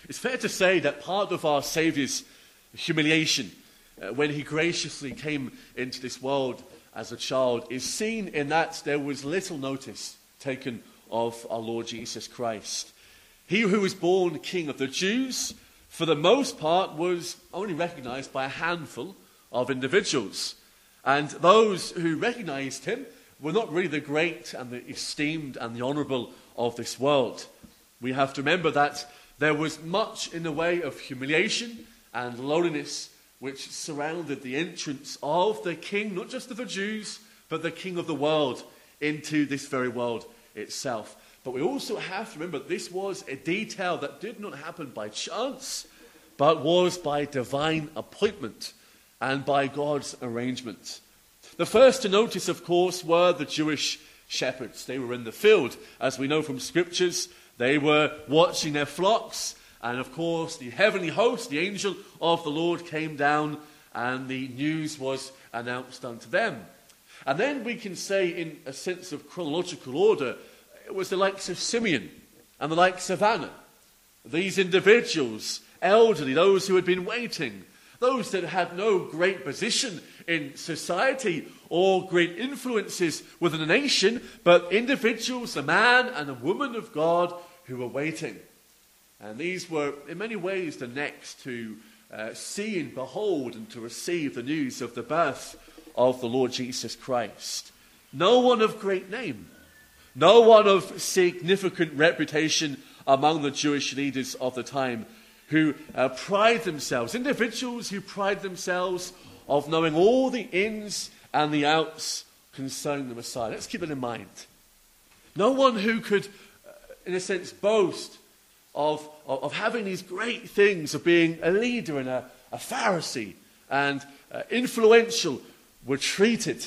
It's fair to say that part of our Saviour's humiliation when he graciously came into this world as a child is seen in that there was little notice taken of our Lord Jesus Christ. He who was born King of the Jews, for the most part, was only recognized by a handful of individuals. And those who recognized him were not really the great and the esteemed and the honorable of this world. We have to remember that there was much in the way of humiliation and lowliness which surrounded the entrance of the King, not just of the Jews, but the King of the world, into this very world itself. But we also have to remember this was a detail that did not happen by chance, but was by divine appointment and by God's arrangement. The first to notice, of course, were the Jewish shepherds. They were in the field. As we know from scriptures, they were watching their flocks. And of course, the heavenly host, the angel of the Lord, came down and the news was announced unto them. And then we can say, in a sense of chronological order, it was the likes of Simeon and the likes of Anna. These individuals, elderly, those who had been waiting, those that had no great position in society or great influences within a nation, but individuals, a man and a woman of God who were waiting. And these were, in many ways, the next to see and behold and to receive the news of the birth of the Lord Jesus Christ. No one of great name, no one of significant reputation among the Jewish leaders of the time who pride themselves, individuals who pride themselves of knowing all the ins and the outs concerning the Messiah. Let's keep it in mind. No one who could, in a sense, boast of having these great things, of being a leader and a Pharisee and influential, were treated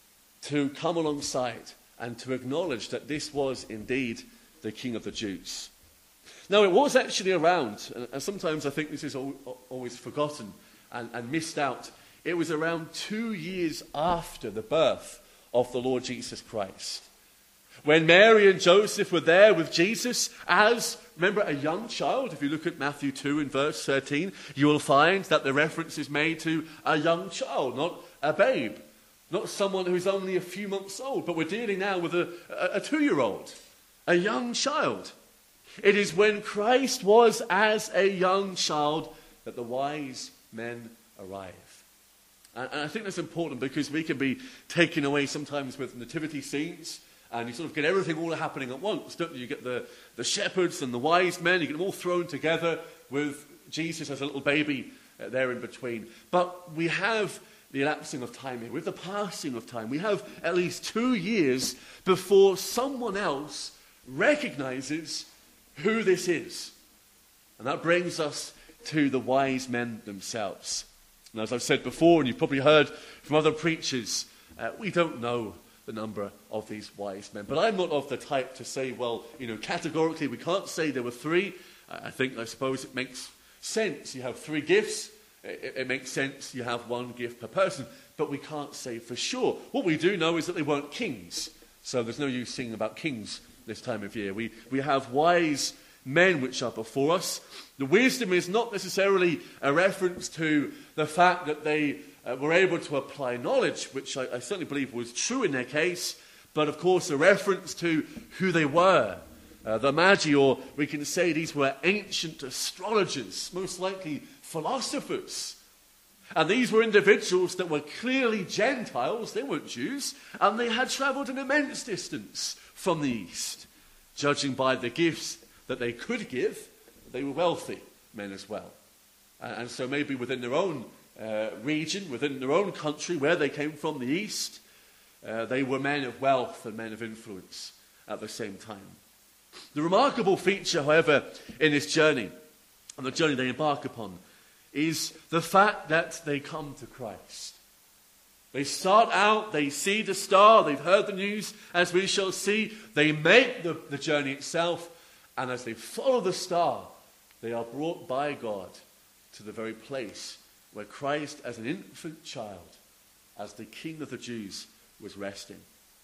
to come alongside and to acknowledge that this was indeed the King of the Jews. Now, it was actually around, and sometimes I think this is always forgotten and missed out, it was around 2 years after the birth of the Lord Jesus Christ. When Mary and Joseph were there with Jesus as, remember, a young child. If you look at Matthew 2 in verse 13, you will find that the reference is made to a young child, not a babe, not someone who's only a few months old, but we're dealing now with a 2-year-old, a young child. It is when Christ was as a young child that the wise men arrive. And I think that's important because we can be taken away sometimes with nativity scenes, and you sort of get everything all happening at once, don't you? You get the shepherds and the wise men, you get them all thrown together with Jesus as a little baby there in between. But we have the elapsing of time here, with the passing of time. We have at least 2 years before someone else recognizes who this is. And that brings us to the wise men themselves. And as I've said before, and you've probably heard from other preachers, we don't know the number of these wise men. But I'm not of the type to say, well, categorically we can't say there were 3. I suppose it makes sense. You have 3 gifts. It makes sense you have 1 gift per person. But we can't say for sure. What we do know is that they weren't kings. So there's no use singing about kings this time of year. We have wise men which are before us. The wisdom is not necessarily a reference to the fact that they were able to apply knowledge, which I certainly believe was true in their case, but of course a reference to who they were. The Magi, or we can say these were ancient astrologers, most likely philosophers. And these were individuals that were clearly Gentiles, they weren't Jews, and they had travelled an immense distance from the east. Judging by the gifts that they could give, they were wealthy men as well. And so maybe within their own region, within their own country, where they came from, the east, they were men of wealth and men of influence at the same time. The remarkable feature, however, in this journey, and the journey they embark upon, is the fact that they come to Christ. They start out, they see the star, they've heard the news, as we shall see. They make the journey itself, and as they follow the star, they are brought by God to the very place where Christ, as an infant child, as the King of the Jews, was resting.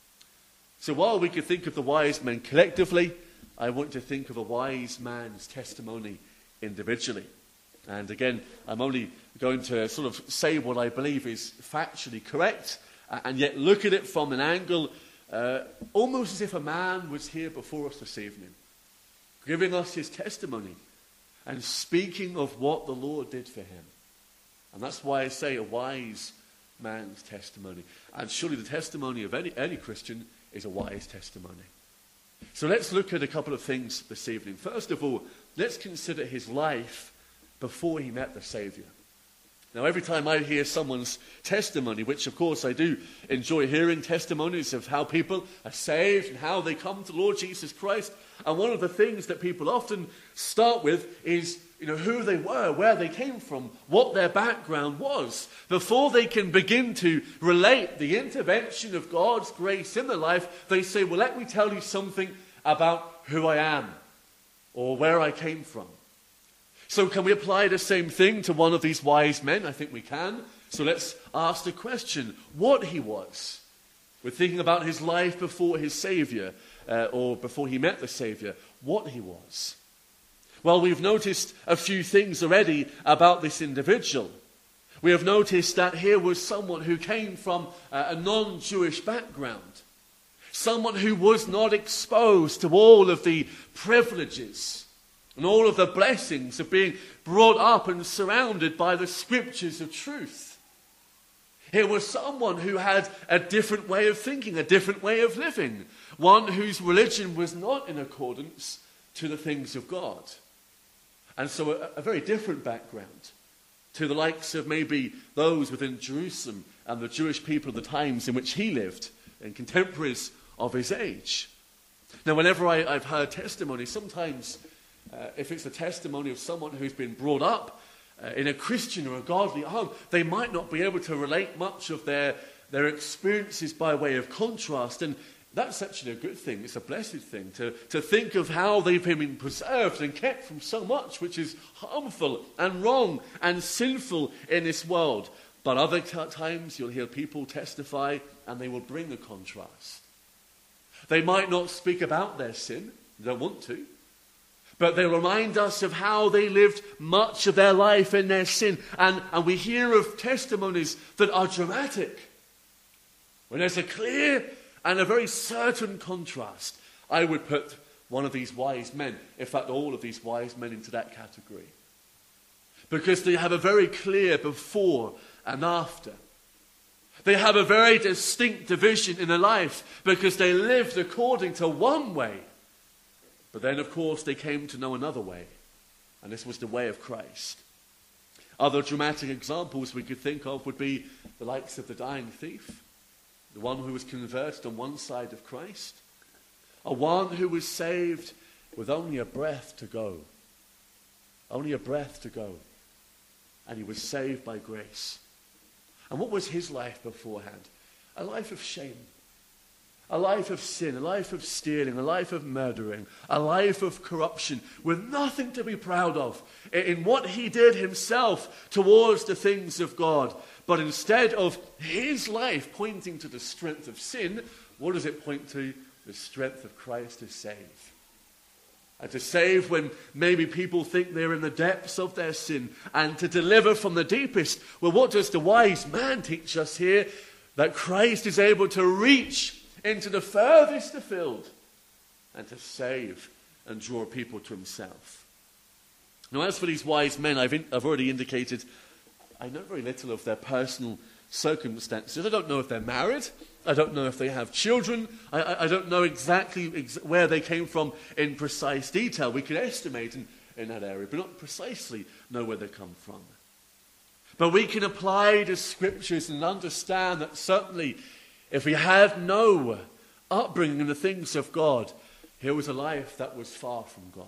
So while we could think of the wise men collectively, I want to think of a wise man's testimony individually. And again, I'm only going to sort of say what I believe is factually correct, and yet look at it from an angle almost as if a man was here before us this evening, giving us his testimony and speaking of what the Lord did for him. And that's why I say a wise man's testimony. And surely the testimony of any Christian is a wise testimony. So let's look at a couple of things this evening. First of all, let's consider his life before he met the Savior. Now, every time I hear someone's testimony, which of course I do enjoy hearing testimonies of how people are saved and how they come to Lord Jesus Christ, and one of the things that people often start with is, who they were, where they came from, what their background was, before they can begin to relate the intervention of God's grace in their life. They say, well, let me tell you something about who I am or where I came from. So can we apply the same thing to one of these wise men? I think we can. So let's ask the question, what he was. We're thinking about his life before his Savior, or before he met the Savior, what he was. Well, we've noticed a few things already about this individual. We have noticed that here was someone who came from a non-Jewish background. Someone who was not exposed to all of the privileges and all of the blessings of being brought up and surrounded by the scriptures of truth. Here was someone who had a different way of thinking, a different way of living, one whose religion was not in accordance to the things of God. And so a very different background to the likes of maybe those within Jerusalem and the Jewish people of the times in which he lived, and contemporaries of his age. Now, whenever I've heard testimony, sometimes if it's a testimony of someone who's been brought up in a Christian or a godly home, they might not be able to relate much of their experiences by way of contrast. And that's actually a good thing. It's a blessed thing to think of how they've been preserved and kept from so much which is harmful and wrong and sinful in this world. But other times you'll hear people testify and they will bring a contrast. They might not speak about their sin, they don't want to, but they remind us of how they lived much of their life in their sin. And we hear of testimonies that are dramatic, when there's a clear and a very certain contrast. I would put one of these wise men, in fact all of these wise men, into that category. Because they have a very clear before and after. They have a very distinct division in their life because they lived according to one way. But then, of course, they came to know another way. And this was the way of Christ. Other dramatic examples we could think of would be the likes of the dying thief, the one who was converted on one side of Christ, a one who was saved with only a breath to go. Only a breath to go. And he was saved by grace. And what was his life beforehand? A life of shame. A life of sin, a life of stealing, a life of murdering, a life of corruption, with nothing to be proud of in what he did himself towards the things of God. But instead of his life pointing to the strength of sin, what does it point to? The strength of Christ to save. And to save when maybe people think they're in the depths of their sin, and to deliver from the deepest. Well, what does the wise man teach us here? That Christ is able to reach into the furthest afield and to save and draw people to himself. Now, as for these wise men, I've already indicated I know very little of their personal circumstances. I don't know if they're married. I don't know if they have children. I don't know exactly where they came from in precise detail. We could estimate in that area, but not precisely know where they come from. But we can apply the scriptures and understand that certainly if we had no upbringing in the things of God, here was a life that was far from God.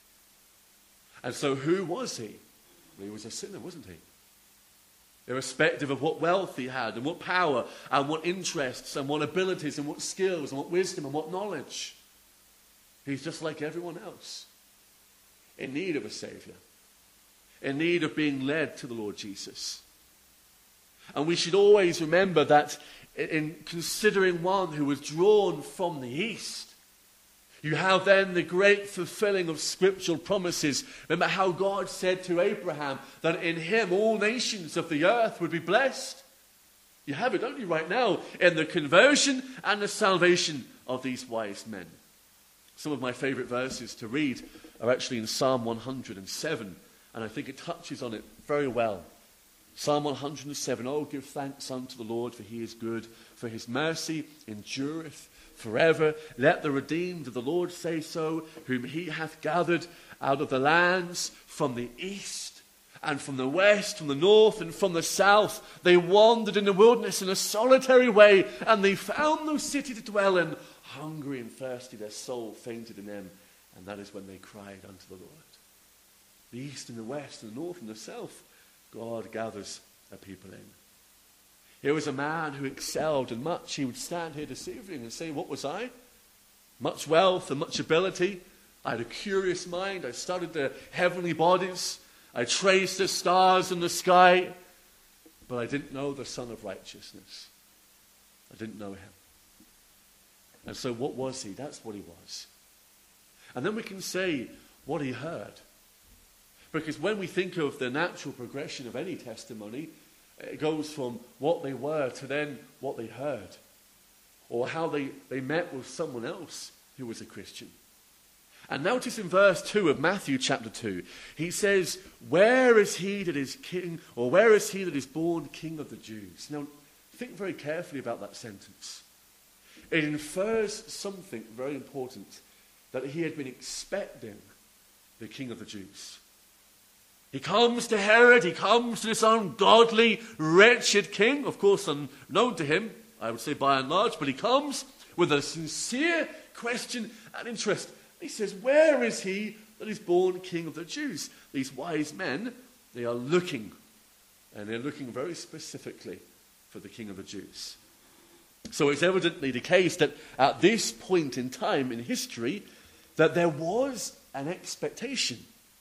And so who was he? Well, he was a sinner, wasn't he? Irrespective of what wealth he had, and what power, and what interests, and what abilities, and what skills, and what wisdom, and what knowledge. He's just like everyone else, in need of a Savior, in need of being led to the Lord Jesus. And we should always remember that in considering one who was drawn from the east, You have then the great fulfilling of scriptural promises. Remember how God said to Abraham that in him all nations of the earth would be blessed. You have it, don't you, right now, in the conversion and the salvation of these wise men. Some of my favorite verses to read are actually in Psalm 107, and I think it touches on it very well. Psalm 107, oh, give thanks unto the Lord, for he is good, for his mercy endureth forever. Let the redeemed of the Lord say so, whom he hath gathered out of the lands from the east and from the west, from the north and from the south. They wandered in the wilderness in a solitary way, and they found no city to dwell in. Hungry and thirsty, their soul fainted in them, and that is when they cried unto the Lord. The east and the west and the north and the south, God gathers a people in. Here was a man who excelled in much. He would stand here this evening and say, what was I? Much wealth and much ability. I had a curious mind. I studied the heavenly bodies. I traced the stars in the sky. But I didn't know the Son of Righteousness. I didn't know him. And so what was he? That's what he was. And then we can say what he heard. Because when we think of the natural progression of any testimony, it goes from what they were to then what they heard. Or how they met with someone else who was a Christian. And notice in verse 2 of Matthew chapter 2, he says, where is he that is king, or where is he that is born king of the Jews? Now, think very carefully about that sentence. It infers something very important, that he had been expecting the king of the Jews. He comes to Herod, he comes to this ungodly, wretched king, of course unknown to him, I would say by and large, but he comes with a sincere question and interest. He says, where is he that is born king of the Jews? These wise men, they are looking, and they're looking very specifically for the king of the Jews. So it's evidently the case that at this point in time in history, that there was an expectation.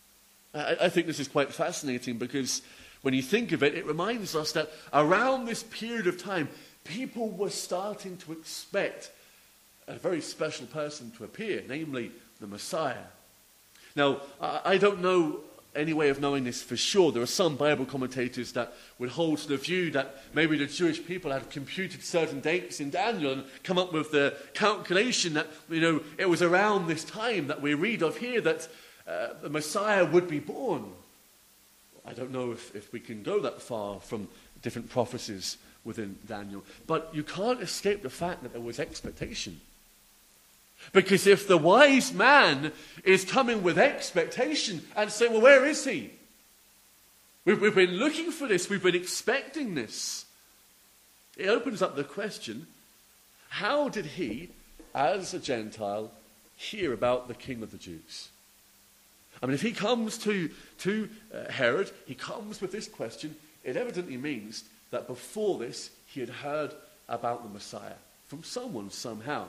I think this is quite fascinating because when you think of it, it reminds us that around this period of time, people were starting to expect a very special person to appear, namely the Messiah. Now, I don't know any way of knowing this for sure. There are some Bible commentators that would hold to the view that maybe the Jewish people had computed certain dates in Daniel and come up with the calculation that, it was around this time that we read of here that the Messiah would be born. I don't know if we can go that far from different prophecies within Daniel. But you can't escape the fact that there was expectation. Because if the wise man is coming with expectation and saying, well, where is he? We've been looking for this. We've been expecting this. It opens up the question, how did he, as a Gentile, hear about the King of the Jews? I mean, if he comes to Herod, he comes with this question, it evidently means that before this, he had heard about the Messiah from someone somehow.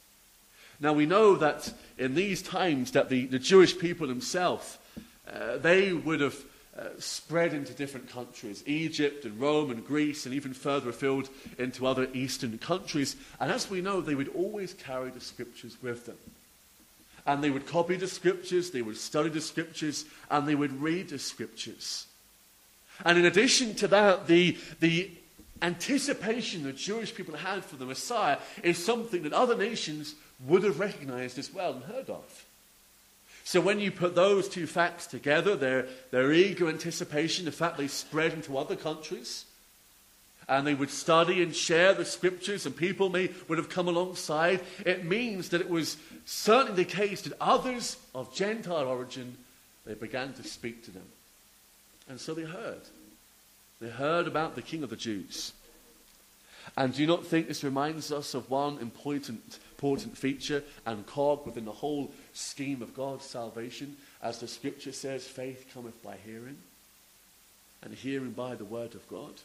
Now we know that in these times that the Jewish people themselves, they would have spread into different countries, Egypt and Rome and Greece and even further afield into other eastern countries. And as we know, they would always carry the scriptures with them. And they would copy the scriptures, they would study the scriptures, and they would read the scriptures. And in addition to that, the anticipation the Jewish people had for the Messiah is something that other nations would have recognized as well and heard of. So when you put those two facts together, their eager anticipation, the fact they spread into other countries, and they would study and share the scriptures, and people would have come alongside, it means that it was certainly the case that others of Gentile origin, they began to speak to them. And so they heard. They heard about the King of the Jews. And do you not think this reminds us of one important feature and cog within the whole scheme of God's salvation? As the scripture says, faith cometh by hearing, and hearing by the word of God.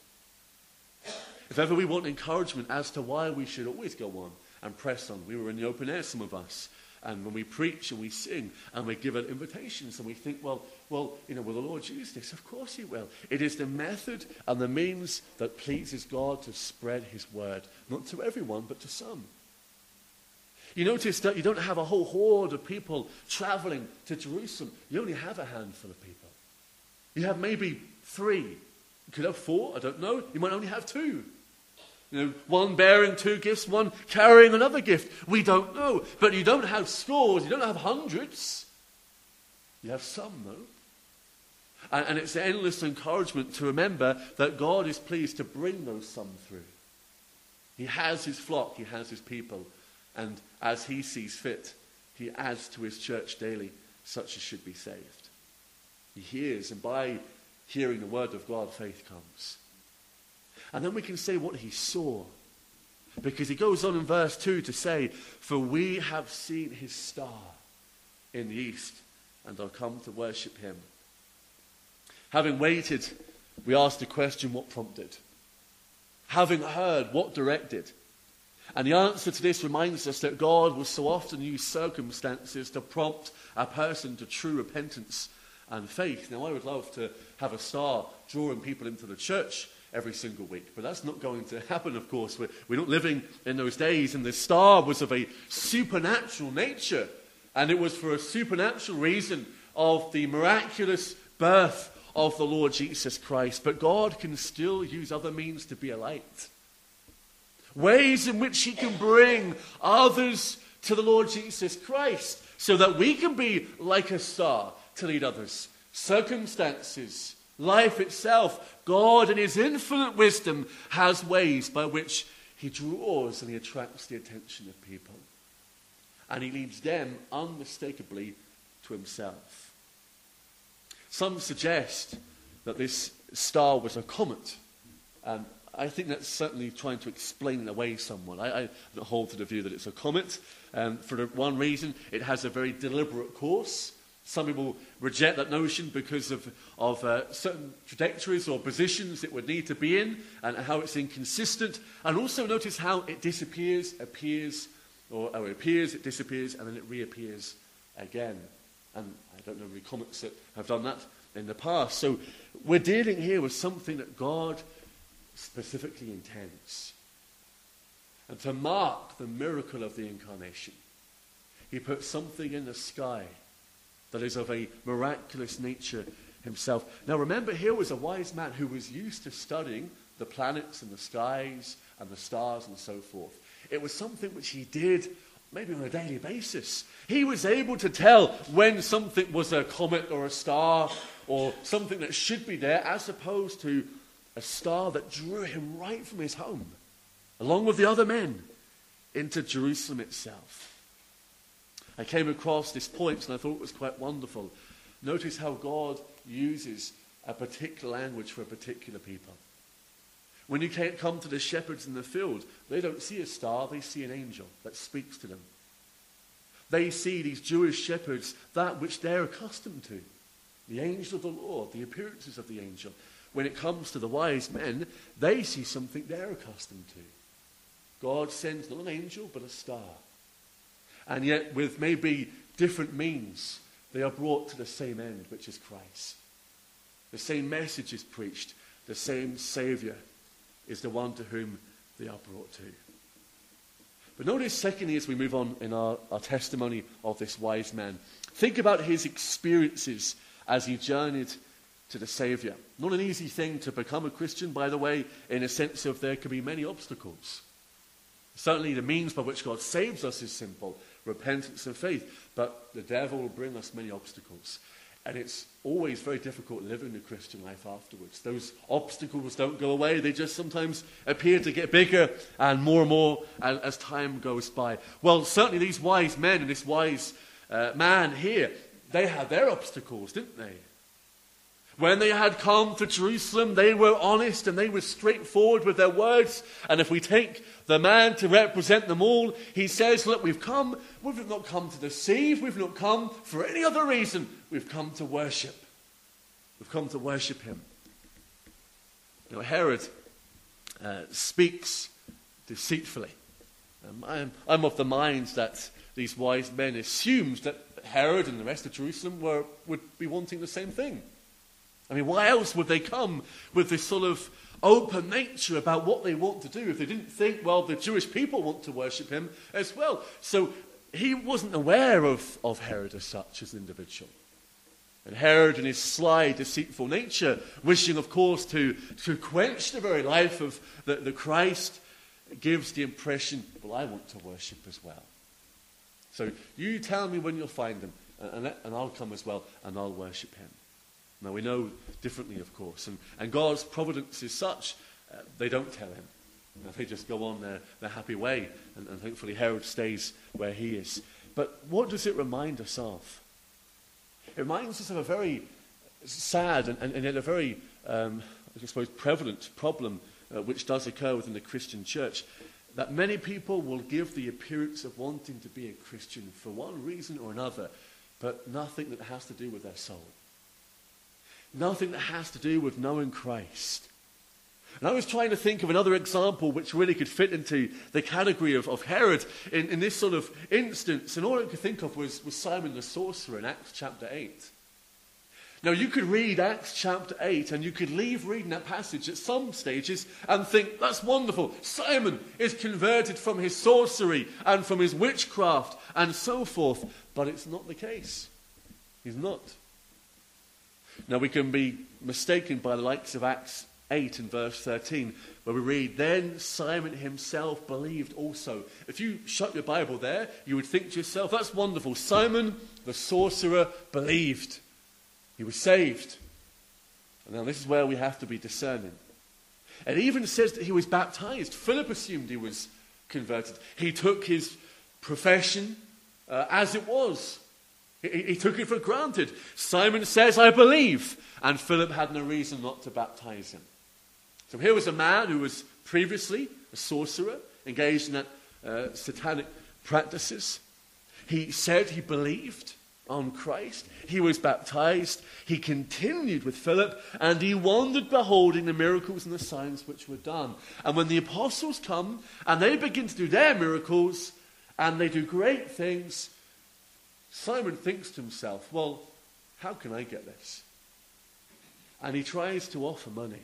If ever we want encouragement as to why we should always go on and press on. We were in the open air, some of us, and when we preach and we sing and we give out invitations and we think, well, will the Lord use this? Of course he will. It is the method and the means that pleases God to spread his word, not to everyone, but to some. You notice that you don't have a whole horde of people traveling to Jerusalem. You only have a handful of people. You have maybe 3. You could have 4, I don't know. You might only have 2. One bearing 2 gifts, one carrying another gift. We don't know. But you don't have scores, you don't have hundreds. You have some, though. And it's endless encouragement to remember that God is pleased to bring those some through. He has his flock, he has his people, and as he sees fit, he adds to his church daily such as should be saved. He hears, and by hearing the word of God, faith comes. And then we can say what he saw, because he goes on in verse 2 to say, "For we have seen his star in the east, and are come to worship him." Having waited, we ask the question, what prompted? Having heard, what directed? And the answer to this reminds us that God will so often use circumstances to prompt a person to true repentance and faith. Now, I would love to have a star drawing people into the church every single week, but that's not going to happen, of course. We're not living in those days, and the star was of a supernatural nature, and it was for a supernatural reason of the miraculous birth of the Lord Jesus Christ. But God can still use other means to be a light. Ways in which he can bring others to the Lord Jesus Christ so that we can be like a star to lead others. Circumstances, life itself, God in his infinite wisdom has ways by which he draws and he attracts the attention of people. And he leads them unmistakably to himself. Some suggest that this star was a comet, and I think that's certainly trying to explain away someone. I don't hold to the view that it's a comet. For the one reason, it has a very deliberate course. Some people reject that notion because of certain trajectories or positions it would need to be in, and how it's inconsistent. And also notice how it disappears, appears, or it appears, it disappears, and then it reappears again. And I don't know any comets that have done that in the past. So we're dealing here with something that God specifically intends. And to mark the miracle of the incarnation, he put something in the sky that is of a miraculous nature himself. Now remember, here was a wise man who was used to studying the planets and the skies and the stars and so forth. It was something which he did maybe on a daily basis. He was able to tell when something was a comet or a star or something that should be there, as opposed to a star that drew him right from his home, along with the other men, into Jerusalem itself. I came across this point and I thought it was quite wonderful. Notice how God uses a particular language for a particular people. When you can't come to the shepherds in the field, they don't see a star, they see an angel that speaks to them. They see, these Jewish shepherds, that which they're accustomed to. The angel of the Lord, the appearances of the angel. When it comes to the wise men, they see something they're accustomed to. God sends not an angel, but a star. And yet, with maybe different means, they are brought to the same end, which is Christ. The same message is preached. The same Savior is the one to whom they are brought to. But notice, secondly, as we move on in our testimony of this wise man, think about his experiences as he journeyed to the Savior. Not an easy thing to become a Christian, by the way, in a sense of there can be many obstacles. Certainly the means by which God saves us is simple, repentance and faith, but the devil will bring us many obstacles. And it's always very difficult living the Christian life afterwards. Those obstacles don't go away. They just sometimes appear to get bigger and more as time goes by. Well, certainly these wise men and this wise man here, they had their obstacles, didn't they? When they had come to Jerusalem, they were honest and they were straightforward with their words. And if we take the man to represent them all, he says, look, we've not come to deceive, we've not come for any other reason. We've come to worship. We've come to worship him. Now, Herod speaks deceitfully. I'm of the mind that these wise men assumed that Herod and the rest of Jerusalem would be wanting the same thing. I mean, why else would they come with this sort of open nature about what they want to do if they didn't think, well, the Jewish people want to worship him as well? So he wasn't aware of Herod as such, as an individual. And Herod, in his sly, deceitful nature, wishing, of course, to quench the very life of the Christ, gives the impression, well, I want to worship as well. So you tell me when you'll find him, and I'll come as well, and I'll worship him. Now, we know differently, of course, and God's providence is such, they don't tell him. They just go on their happy way, and hopefully Herod stays where he is. But what does it remind us of? It reminds us of a very sad and yet a very, I suppose, prevalent problem which does occur within the Christian church, that many people will give the appearance of wanting to be a Christian for one reason or another, but nothing that has to do with their soul. Nothing that has to do with knowing Christ. And I was trying to think of another example which really could fit into the category of Herod in this sort of instance. And all I could think of was Simon the sorcerer in Acts chapter 8. Now, you could read Acts chapter 8 and you could leave reading that passage at some stages and think, that's wonderful. Simon is converted from his sorcery and from his witchcraft and so forth. But it's not the case. He's not. Now, we can be mistaken by the likes of Acts 8 and verse 13, where we read, then Simon himself believed also. If you shut your Bible there, you would think to yourself, that's wonderful. Simon the sorcerer believed. He was saved. And now this is where we have to be discerning. It even says that he was baptized. Philip assumed he was converted. He took his profession as it was. He took it for granted. Simon says, I believe. And Philip had no reason not to baptize him. So here was a man who was previously a sorcerer, engaged in that satanic practices. He said he believed on Christ. He was baptized. He continued with Philip, and he wandered beholding the miracles and the signs which were done. And when the apostles come, and they begin to do their miracles, and they do great things, Simon thinks to himself, well, how can I get this? And he tries to offer money.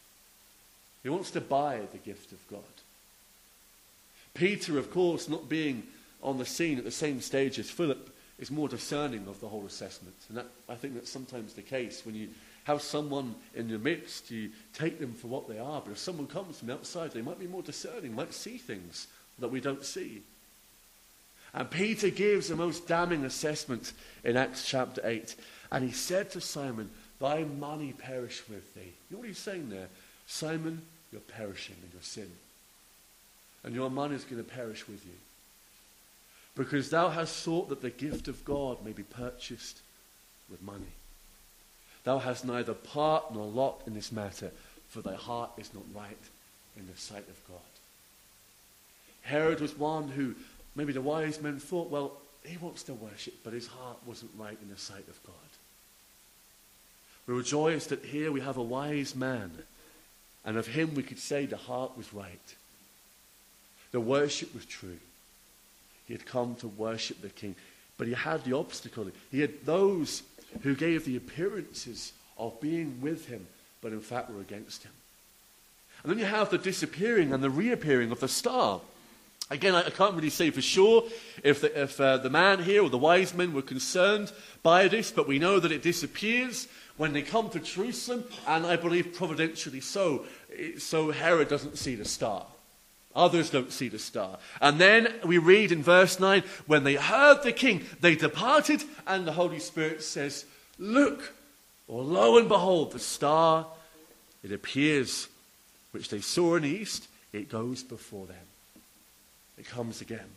He wants to buy the gift of God. Peter, of course, not being on the scene at the same stage as Philip, is more discerning of the whole assessment. And I think that's sometimes the case. When you have someone in your midst, you take them for what they are. But if someone comes from outside, they might be more discerning, might see things that we don't see. And Peter gives the most damning assessment in Acts chapter 8. And he said to Simon, thy money perish with thee. You know what he's saying there? Simon, you're perishing in your sin. And your money is going to perish with you. Because thou hast thought that the gift of God may be purchased with money. Thou hast neither part nor lot in this matter, for thy heart is not right in the sight of God. Herod was one who, maybe the wise men thought, well, he wants to worship, but his heart wasn't right in the sight of God. We rejoice that here we have a wise man, and of him we could say the heart was right. The worship was true. He had come to worship the king, but he had the obstacle. He had those who gave the appearances of being with him, but in fact were against him. And then you have the disappearing and the reappearing of the star. Again, I can't really say for sure if the man here or the wise men were concerned by this, but we know that it disappears when they come to Jerusalem, and I believe providentially so Herod doesn't see the star. Others don't see the star. And then we read in verse 9, when they heard the king, they departed, and the Holy Spirit says, look, or lo and behold, the star, it appears, which they saw in the east, it goes before them. It comes again.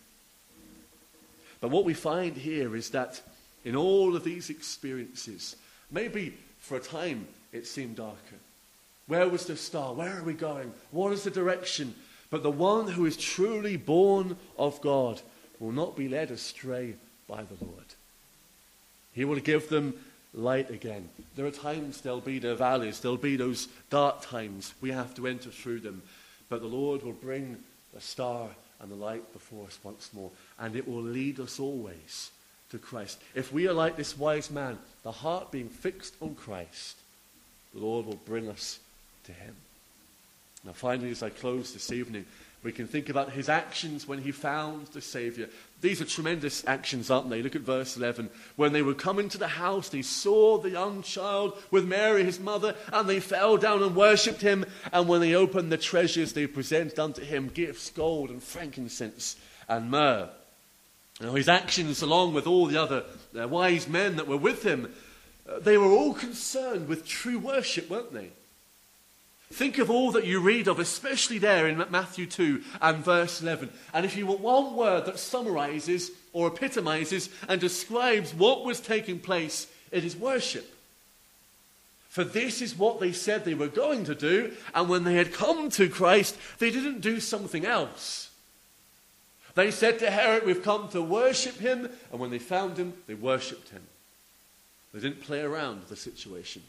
But what we find here is that in all of these experiences, maybe for a time it seemed darker. Where was the star? Where are we going? What is the direction? But the one who is truly born of God will not be led astray by the Lord. He will give them light again. There are times there'll be the valleys, there'll be those dark times. We have to enter through them. But the Lord will bring the star and the light before us once more. And it will lead us always to Christ. If we are like this wise man, the heart being fixed on Christ, the Lord will bring us to him. Now finally, as I close this evening, We can think about his actions when he found the Saviour. These are tremendous actions, aren't they? Look at verse 11. When they were coming to the house, they saw the young child with Mary, his mother, and they fell down and worshipped him. And when they opened the treasures, they presented unto him gifts, gold and frankincense and myrrh. Now, his actions, along with all the other wise men that were with him, they were all concerned with true worship, weren't they? Think of all that you read of, especially there in Matthew 2 and verse 11. And if you want one word that summarizes or epitomizes and describes what was taking place, it is worship. For this is what they said they were going to do, and when they had come to Christ, they didn't do something else. They said to Herod, we've come to worship him, and when they found him, they worshipped him. They didn't play around with the situation.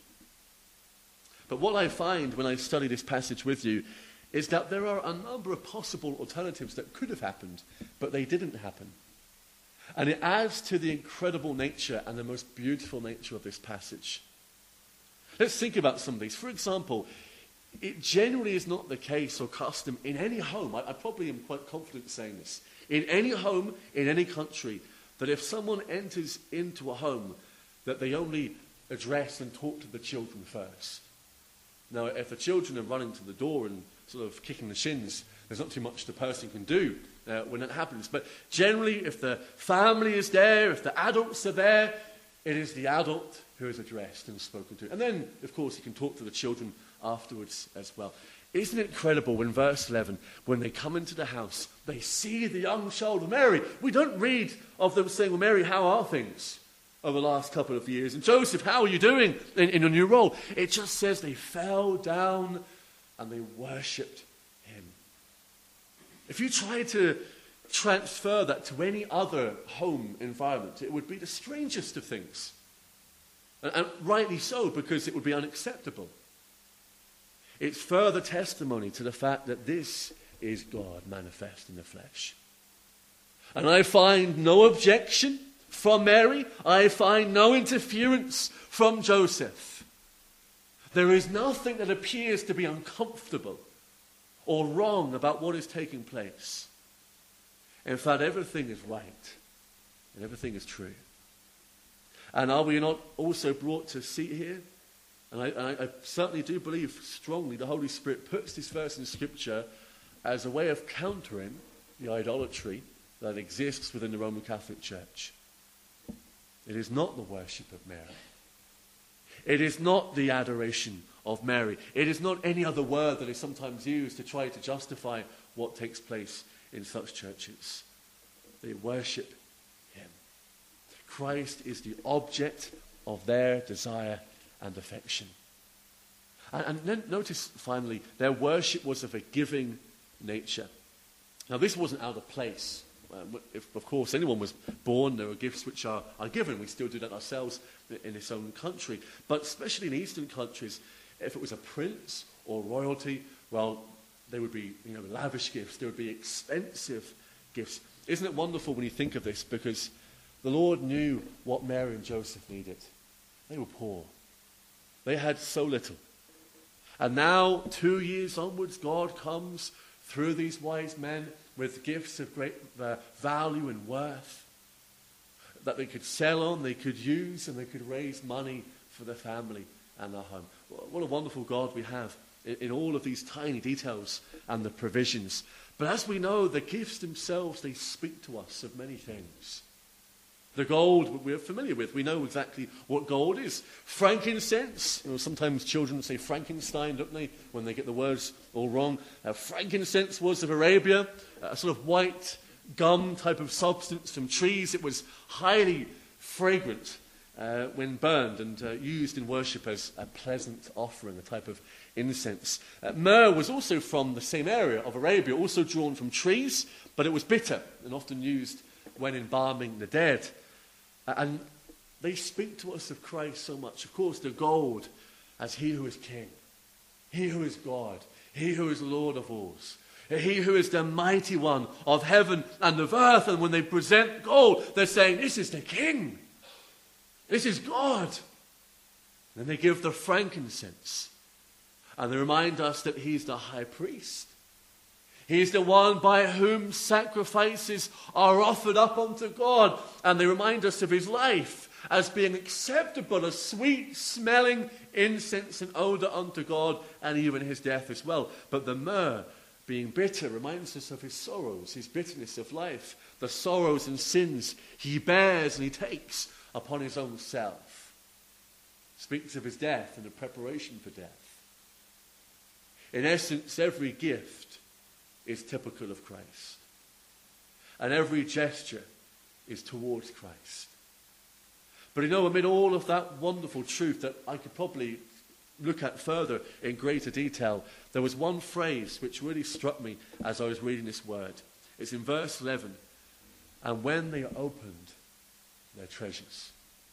But what I find when I study this passage with you is that there are a number of possible alternatives that could have happened, but they didn't happen. And it adds to the incredible nature and the most beautiful nature of this passage. Let's think about some of these. For example, it generally is not the case or custom in any home, I probably am quite confident saying this, in any home, in any country, that if someone enters into a home, that they only address and talk to the children first. Now, if the children are running to the door and sort of kicking the shins, there's not too much the person can do when that happens. But generally, if the family is there, if the adults are there, it is the adult who is addressed and spoken to. And then, of course, you can talk to the children afterwards as well. Isn't it incredible when verse 11, when they come into the house, they see the young child of Mary. We don't read of them saying, well, Mary, how are things over the last couple of years? And Joseph, how are you doing in your new role? It just says they fell down and they worshipped him. If you try to transfer that to any other home environment, it would be the strangest of things. And rightly so, because it would be unacceptable. It's further testimony to the fact that this is God manifest in the flesh. And I find no objection from Mary. I find no interference from Joseph. There is nothing that appears to be uncomfortable or wrong about what is taking place. In fact, everything is right and everything is true. And are we not also brought to see here? And I certainly do believe strongly the Holy Spirit puts this verse in Scripture as a way of countering the idolatry that exists within the Roman Catholic Church. It is not the worship of Mary. It is not the adoration of Mary. It is not any other word that is sometimes used to try to justify what takes place in such churches. They worship him. Christ is the object of their desire and affection. And then notice finally, their worship was of a giving nature. Now this wasn't out of place. If, of course, anyone was born, there are gifts which are given. We still do that ourselves in this own country. But especially in Eastern countries, if it was a prince or royalty, well, they would be lavish gifts. There would be expensive gifts. Isn't it wonderful when you think of this? Because the Lord knew what Mary and Joseph needed. They were poor. They had so little. And now, 2 years onwards, God comes through these wise men with gifts of great value and worth that they could sell on, they could use, and they could raise money for their family and their home. What a wonderful God we have in all of these tiny details and the provisions. But as we know, the gifts themselves, they speak to us of many things. The gold we're familiar with. We know exactly what gold is. Frankincense. Sometimes children say Frankenstein, don't they, when they get the words all wrong. Frankincense was of Arabia, a sort of white gum type of substance from trees. It was highly fragrant when burned and used in worship as a pleasant offering, a type of incense. Myrrh was also from the same area of Arabia, also drawn from trees, but it was bitter and often used when embalming the dead. And they speak to us of Christ so much. Of course, the gold as he who is king, he who is God, he who is Lord of all, he who is the mighty one of heaven and of earth. And when they present gold, they're saying, this is the king. This is God. Then they give the frankincense. And they remind us that he's the high priest. He is the one by whom sacrifices are offered up unto God. And they remind us of his life as being acceptable, a sweet-smelling incense and odor unto God, and even his death as well. But the myrrh, being bitter, reminds us of his sorrows, his bitterness of life, the sorrows and sins he bears and he takes upon his own self. Speaks of his death and the preparation for death. In essence, every gift is typical of Christ. And every gesture is towards Christ. But amid all of that wonderful truth that I could probably look at further in greater detail, there was one phrase which really struck me as I was reading this word. It's in verse 11. And when they opened their treasures.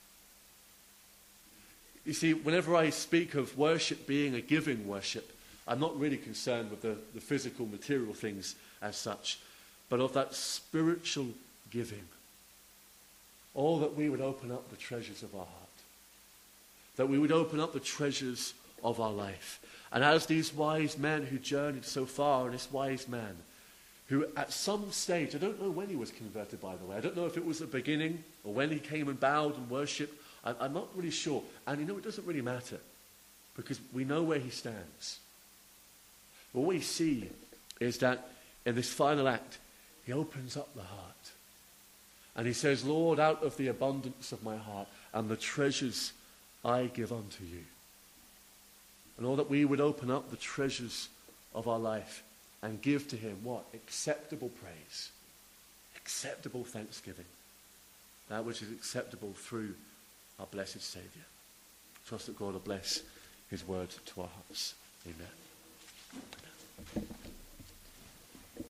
You see, whenever I speak of worship being a giving worship, I'm not really concerned with the physical, material things as such, but of that spiritual giving. All that we would open up the treasures of our heart. That we would open up the treasures of our life. And as these wise men who journeyed so far, and this wise man, who at some stage, I don't know when he was converted, by the way. I don't know if it was the beginning or when he came and bowed and worshipped. I'm not really sure. And it doesn't really matter, because we know where he stands. But what we see is that in this final act, he opens up the heart. And he says, Lord, out of the abundance of my heart and the treasures I give unto you. And all that we would open up the treasures of our life and give to him what? Acceptable praise. Acceptable thanksgiving. That which is acceptable through our blessed Saviour. Trust that God will bless his word to our hearts. Amen. Amen.